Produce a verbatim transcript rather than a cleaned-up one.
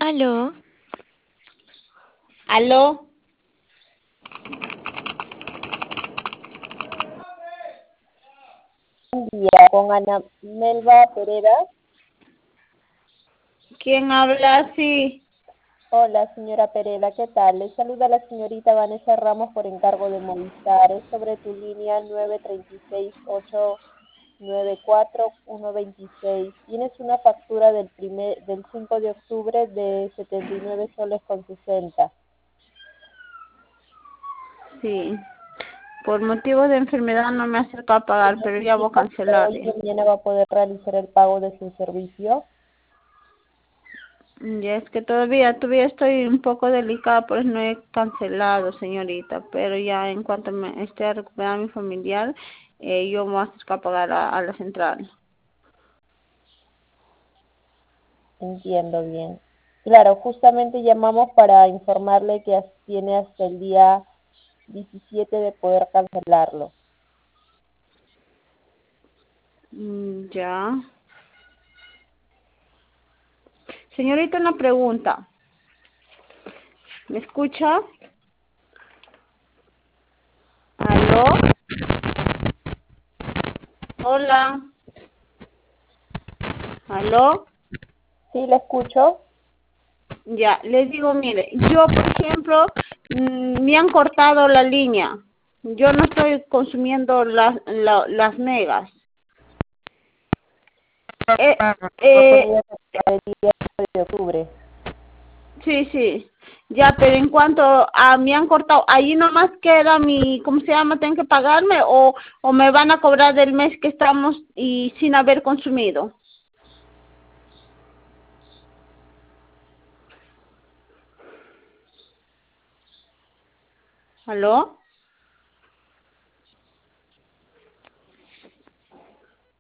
Aló, Aló, Buen día, con Ana Melba Pereira. ¿quién habla así? Hola, señora Pereira, ¿qué tal? Le saluda la señorita Vanessa Ramos por encargo de Movistar. Es sobre tu línea nueve tres seis, ocho nueve cuatro, uno dos seis. Tienes una factura del primer, del cinco de octubre de setenta y nueve soles con sesenta. Sí, por motivos de enfermedad no me acerco a pagar, pero ya voy a cancelar. Hoy y mañana va a poder realizar el pago de su servicio. Ya es que todavía, todavía estoy un poco delicada, por eso no he cancelado, señorita, pero ya en cuanto me esté a recuperar a mi familiar, eh, yo me voy a acercar a pagar a, a la central. Entiendo bien. Claro, justamente llamamos para informarle que as- tiene hasta el día diecisiete de poder cancelarlo. Mm, ya. Señorita, una pregunta. ¿Me escucha? ¿Aló? Hola. ¿Aló? Sí, le escucho. Ya, les digo, mire, yo, por ejemplo, mm, me han cortado la línea. Yo no estoy consumiendo las, la- las megas. Eh, eh, Tenía que pagar el día de octubre. sí, sí. Ya, pero en cuanto a me han cortado, ahí nomás queda mi, ¿cómo se llama? ¿Tengo que pagarme o, o me van a cobrar del mes que estamos y sin haber consumido? ¿Aló?